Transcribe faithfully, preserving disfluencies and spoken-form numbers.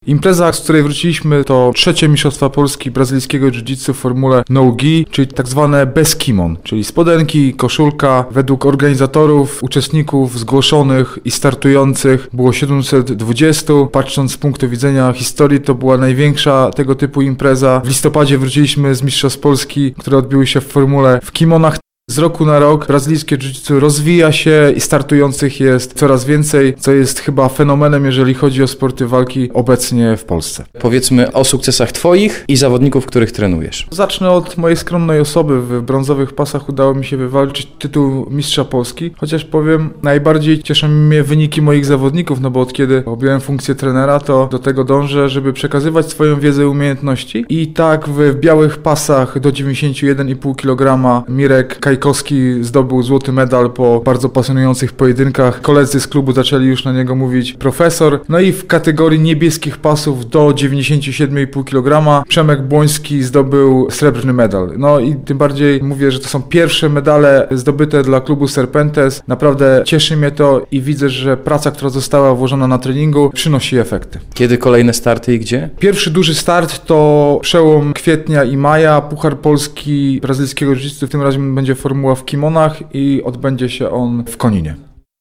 Impreza, z której wróciliśmy, to trzecie Mistrzostwa Polski brazylijskiego jiu-jitsu w formule no-gi, czyli tak zwane bez kimon, czyli spodenki, koszulka. Według organizatorów, uczestników zgłoszonych i startujących było siedemset dwadzieścia. Patrząc z punktu widzenia historii, to była największa tego typu impreza. W listopadzie wróciliśmy z Mistrzostw Polski, które odbyły się w formule w kimonach. Z roku na rok brazylijskie jiu-jitsu rozwija się i startujących jest coraz więcej, co jest chyba fenomenem, jeżeli chodzi o sporty walki obecnie w Polsce. Powiedzmy o sukcesach Twoich i zawodników, których trenujesz. Zacznę od mojej skromnej osoby. W brązowych pasach udało mi się wywalczyć tytuł mistrza Polski, chociaż powiem, najbardziej cieszą mnie wyniki moich zawodników, no bo od kiedy objąłem funkcję trenera, to do tego dążę, żeby przekazywać swoją wiedzę i umiejętności. I tak w białych pasach do dziewięćdziesiąt jeden i pół kilograma Mirek Kaj Kowski zdobył złoty medal po bardzo pasjonujących pojedynkach. Koledzy z klubu zaczęli już na niego mówić profesor. No i w kategorii niebieskich pasów do dziewięćdziesiąt siedem i pół kilograma Przemek Błoński zdobył srebrny medal. No i tym bardziej mówię, że to są pierwsze medale zdobyte dla klubu Serpentes. Naprawdę cieszy mnie to i widzę, że praca, która została włożona na treningu, przynosi efekty. Kiedy kolejne starty i gdzie? Pierwszy duży start to przełom kwietnia i maja. Puchar Polski brazylijskiego jiu-jitsu, w tym razie będzie formuła w kimonach i odbędzie się on w Koninie.